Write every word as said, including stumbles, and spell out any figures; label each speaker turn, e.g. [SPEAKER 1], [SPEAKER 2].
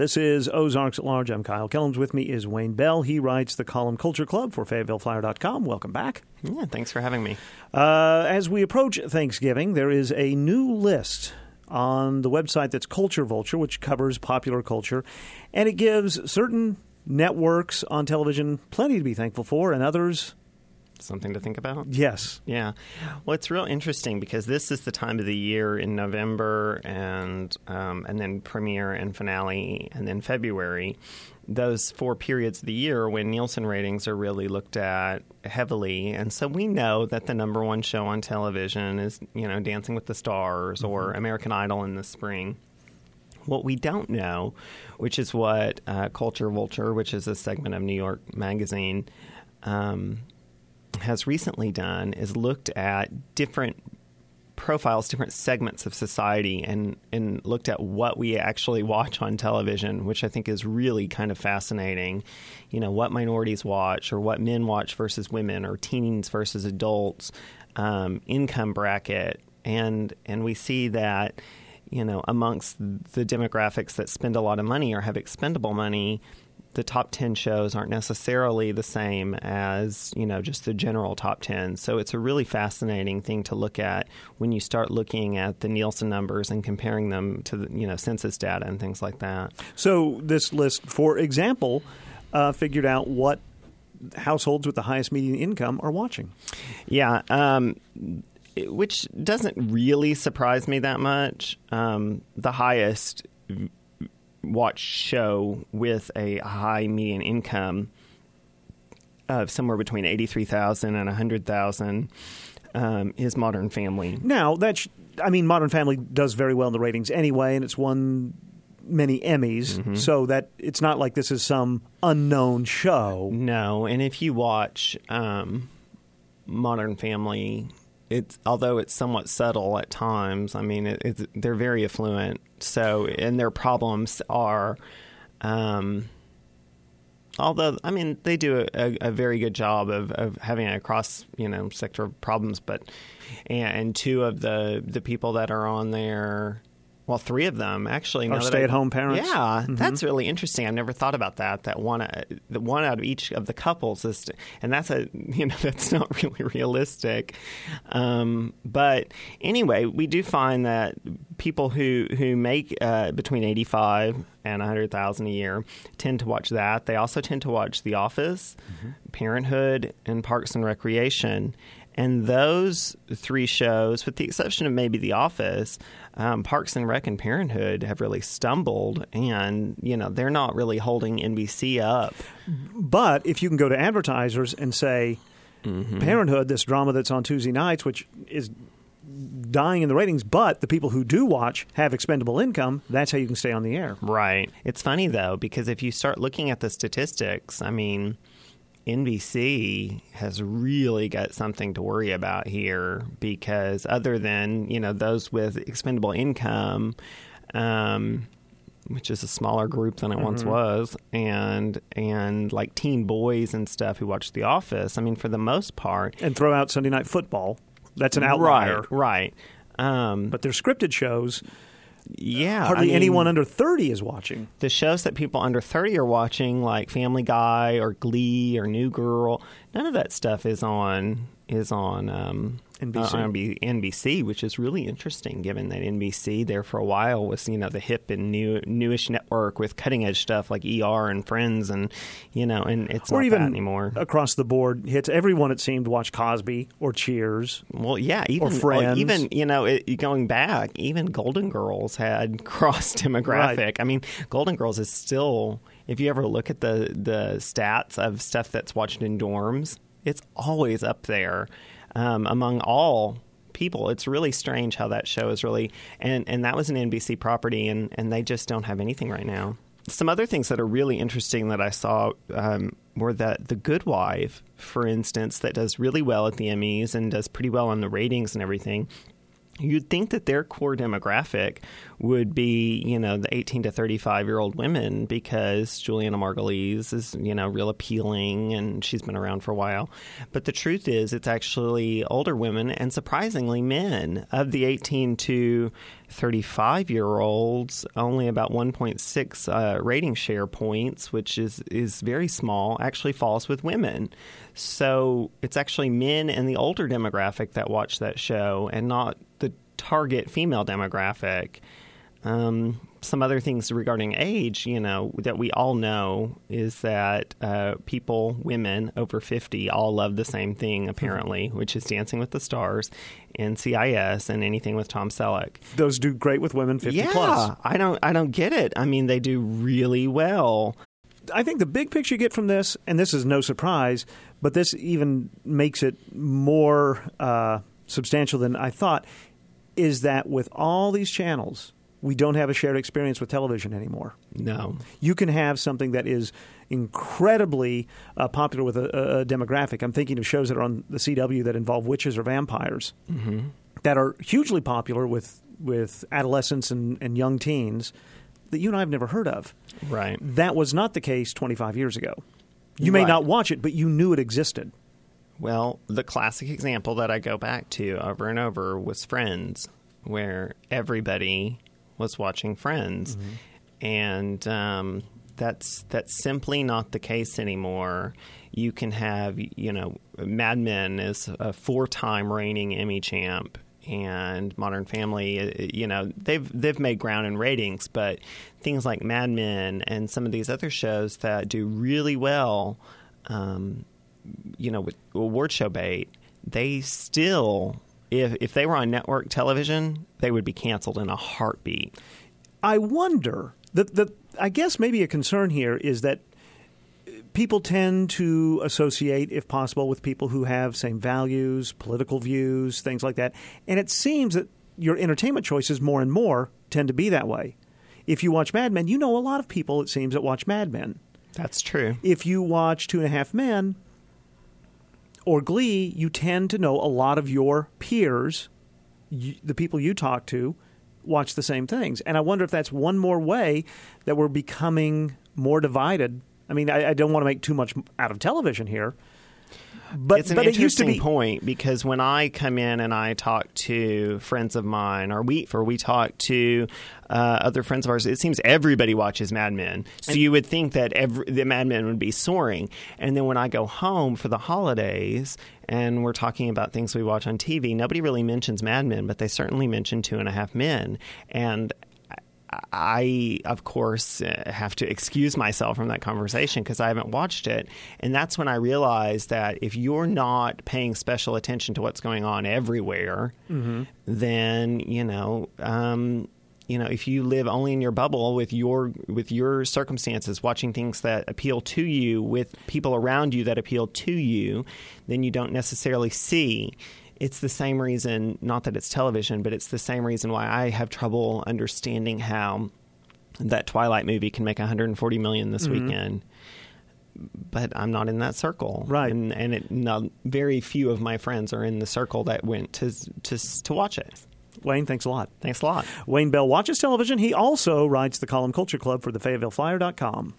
[SPEAKER 1] This is Ozarks at Large. I'm Kyle Kellums. With me is Wayne Bell. He writes the column Culture Club for Fayetteville Flyer dot com. Welcome back.
[SPEAKER 2] Yeah, thanks for having me.
[SPEAKER 1] Uh, as we approach Thanksgiving, there is a new list on the website that's Culture Vulture, which covers popular culture, and it gives certain networks on television plenty to be thankful for, and others...
[SPEAKER 2] Something to think about?
[SPEAKER 1] Yes.
[SPEAKER 2] Yeah. Well, it's real interesting because this is the time of the year in November and um, and then premiere and finale and then February. Those four periods of the year when Nielsen ratings are really looked at heavily. And so we know that the number one show on television is, you know, Dancing with the Stars or mm-hmm. American Idol in the spring. What we don't know, which is what uh, Culture Vulture, which is a segment of New York Magazine, um, has recently done, is looked at different profiles, different segments of society, and, and looked at what we actually watch on television, which I think is really kind of fascinating. You know, what minorities watch, or what men watch versus women, or teens versus adults, um, income bracket. And, and we see that, you know, amongst the demographics that spend a lot of money or have expendable money, the top ten shows aren't necessarily the same as, you know, just the general top ten. So it's a really fascinating thing to look at when you start looking at the Nielsen numbers and comparing them to, the, you know, census data and things like that.
[SPEAKER 1] So this list, for example, uh, figured out what households with the highest median income are watching.
[SPEAKER 2] Yeah, um, which doesn't really surprise me that much. Um, the highest watch show with a high median income of somewhere between eighty-three thousand and one hundred thousand um, is Modern Family.
[SPEAKER 1] Now, that's, I mean, Modern Family does very well in the ratings anyway, and it's won many Emmys, mm-hmm. so that it's not like this is some unknown show.
[SPEAKER 2] No, and if you watch um, Modern Family, it's although it's somewhat subtle at times, I mean, it, it's, they're very affluent. So, and their problems are, um, although, I mean, they do a, a very good job of, of having a cross, you know, sector of problems. But, and, and two of the, the people that are on there, well, three of them actually
[SPEAKER 1] are stay-at-home parents.
[SPEAKER 2] Yeah,
[SPEAKER 1] mm-hmm.
[SPEAKER 2] That's really interesting. I've never thought about that. That one, uh, the one out of each of the couples is, and that's a you know that's not really realistic. Um, but anyway, we do find that people who who make uh, between eighty-five and a hundred thousand a year tend to watch that. They also tend to watch The Office, mm-hmm. Parenthood, and Parks and Recreation. And those three shows, with the exception of maybe The Office, um, Parks and Rec and Parenthood have really stumbled, and, you know, they're not really holding N B C up.
[SPEAKER 1] But if you can go to advertisers and say, mm-hmm. Parenthood, this drama that's on Tuesday nights, which is dying in the ratings, but the people who do watch have expendable income, that's how you can stay on the air.
[SPEAKER 2] Right. It's funny, though, because if you start looking at the statistics, I mean, N B C has really got something to worry about here, because other than, you know, those with expendable income, um, which is a smaller group than it mm-hmm. once was, and and like teen boys and stuff who watch The Office, I mean, for the most part.
[SPEAKER 1] And throw out Sunday Night Football. That's an outlier.
[SPEAKER 2] Right, right. Um,
[SPEAKER 1] but they're scripted shows.
[SPEAKER 2] Yeah.
[SPEAKER 1] Hardly
[SPEAKER 2] I mean,
[SPEAKER 1] anyone under thirty is watching.
[SPEAKER 2] The shows that people under thirty are watching, like Family Guy or Glee or New Girl, none of that stuff is on is on um,
[SPEAKER 1] N B C.
[SPEAKER 2] Uh, N B C, which is really interesting, given that N B C there for a while was, you know, the hip and new newish network with cutting edge stuff like E R and Friends, and you know, and it's
[SPEAKER 1] or
[SPEAKER 2] not
[SPEAKER 1] even
[SPEAKER 2] that anymore.
[SPEAKER 1] Across the board hits. Everyone, it seemed, watched Cosby or Cheers.
[SPEAKER 2] Well, yeah, even
[SPEAKER 1] or Friends.
[SPEAKER 2] Even you know, it, going back, even Golden Girls had cross demographic.
[SPEAKER 1] Right.
[SPEAKER 2] I mean, Golden Girls is still. If you ever look at the the stats of stuff that's watched in dorms, it's always up there. Um, among all people, it's really strange how that show is really, and, and that was an N B C property, and, and they just don't have anything right now. Some other things that are really interesting that I saw um, were that The Good Wife, for instance, that does really well at the Emmys and does pretty well on the ratings and everything. You'd think that their core demographic would be, you know, the eighteen to thirty-five year old women, because Juliana Margulies is, you know, real appealing and she's been around for a while. But the truth is it's actually older women and surprisingly men. Of the eighteen to thirty-five year olds, only about one point six uh, rating share points, which is, is very small, actually falls with women. So it's actually men and the older demographic that watch that show and not the target female demographic. Um, some other things regarding age, you know, that we all know is that uh, people, women over fifty, all love the same thing, apparently, mm-hmm. which is Dancing with the Stars, N C I S, and anything with Tom Selleck.
[SPEAKER 1] Those do great with women fifty
[SPEAKER 2] yeah,
[SPEAKER 1] plus.
[SPEAKER 2] Yeah, I don't, I don't get it. I mean, they do really well.
[SPEAKER 1] I think the big picture you get from this, and this is no surprise, but this even makes it more uh, substantial than I thought, is that with all these channels, we don't have a shared experience with television anymore.
[SPEAKER 2] No.
[SPEAKER 1] You can have something that is incredibly uh, popular with a, a demographic. I'm thinking of shows that are on the C W that involve witches or vampires
[SPEAKER 2] mm-hmm.
[SPEAKER 1] that are hugely popular with, with adolescents and, and young teens that you and I have never heard of.
[SPEAKER 2] Right.
[SPEAKER 1] That was not the case twenty-five years ago. You may
[SPEAKER 2] right.
[SPEAKER 1] not watch it, but you knew it existed.
[SPEAKER 2] Well, the classic example that I go back to over and over was Friends, where everybody was watching Friends. Mm-hmm. And um, that's that's simply not the case anymore. You can have, you know, Mad Men is a four-time reigning Emmy champ, and Modern Family, you know, they've they've made ground in ratings, but things like Mad Men and some of these other shows that do really well, um, you know, with award show bait, they still, if if they were on network television, they would be canceled in a heartbeat.
[SPEAKER 1] I wonder, the, the, I guess maybe a concern here is that people tend to associate, if possible, with people who have same values, political views, things like that. And it seems that your entertainment choices more and more tend to be that way. If you watch Mad Men, you know a lot of people, it seems, that watch Mad Men.
[SPEAKER 2] That's true.
[SPEAKER 1] If you watch Two and a Half Men or Glee, you tend to know a lot of your peers, you, the people you talk to, watch the same things. And I wonder if that's one more way that we're becoming more divided. I mean, I, I don't want to make too much out of television here. But,
[SPEAKER 2] it's an
[SPEAKER 1] but
[SPEAKER 2] interesting
[SPEAKER 1] it used to be
[SPEAKER 2] point, because when I come in and I talk to friends of mine, or we or we talk to uh, other friends of ours, it seems everybody watches Mad Men. So and, you would think that every, the Mad Men would be soaring. And then when I go home for the holidays and we're talking about things we watch on T V, nobody really mentions Mad Men, but they certainly mention Two and a Half Men. And I, of course, have to excuse myself from that conversation because I haven't watched it. And that's when I realized that if you're not paying special attention to what's going on everywhere, mm-hmm. then, you know, um, you know, if you live only in your bubble with your with your circumstances, watching things that appeal to you with people around you that appeal to you, then you don't necessarily see. It's the same reason, not that it's television, but it's the same reason why I have trouble understanding how that Twilight movie can make one hundred forty million dollars this mm-hmm. weekend. But I'm not in that circle.
[SPEAKER 1] Right.
[SPEAKER 2] And, and it, no, very few of my friends are in the circle that went to, to, to watch it.
[SPEAKER 1] Wayne, thanks a lot.
[SPEAKER 2] Thanks a lot.
[SPEAKER 1] Wayne Bell watches television. He also writes the column Culture Club for the Fayetteville Flyer dot com.